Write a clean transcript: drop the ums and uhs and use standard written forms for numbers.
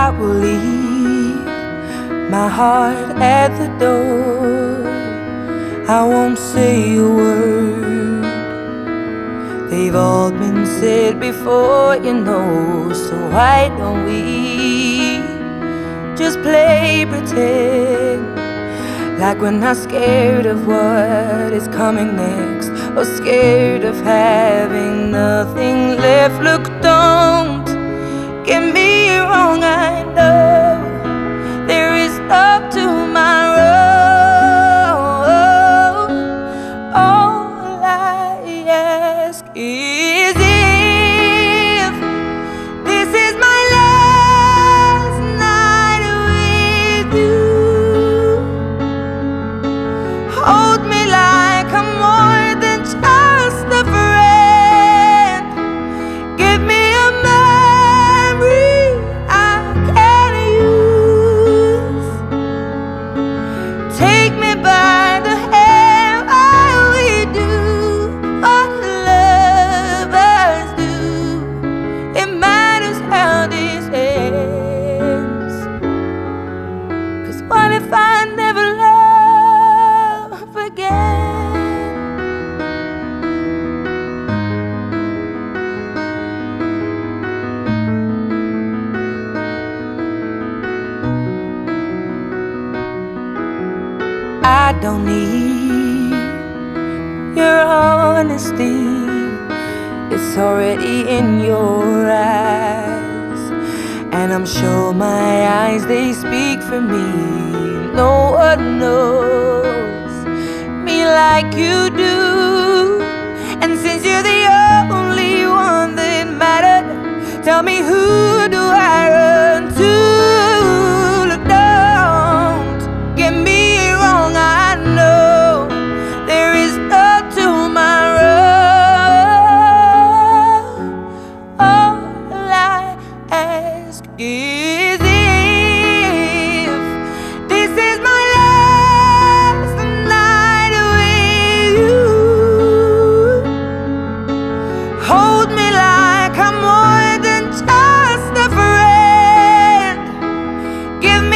I will leave my heart at the door. I won't say a word. They've all been said before, you know. So why don't we just play pretend, like we're not scared of what is coming next, or scared of having nothing left. Look, don't get me wrong, I know there is up tomorrow. All I ask is if this is my last night with you, hold me like I'm more than just a friend. Give me a memory I can use. Take me by the hand while we do what lovers do. It matters how this ends, 'cause what if I never love again? I don't need your honesty, it's already in your eyes. And I'm sure my eyes, they speak for me. No one knows me like you do. And since you're the only one that mattered, tell me, who do I run to? Look, don't get me wrong, I know there is no tomorrow. All I ask is if this is my last night with you, hold me like I'm more than just a friend. Give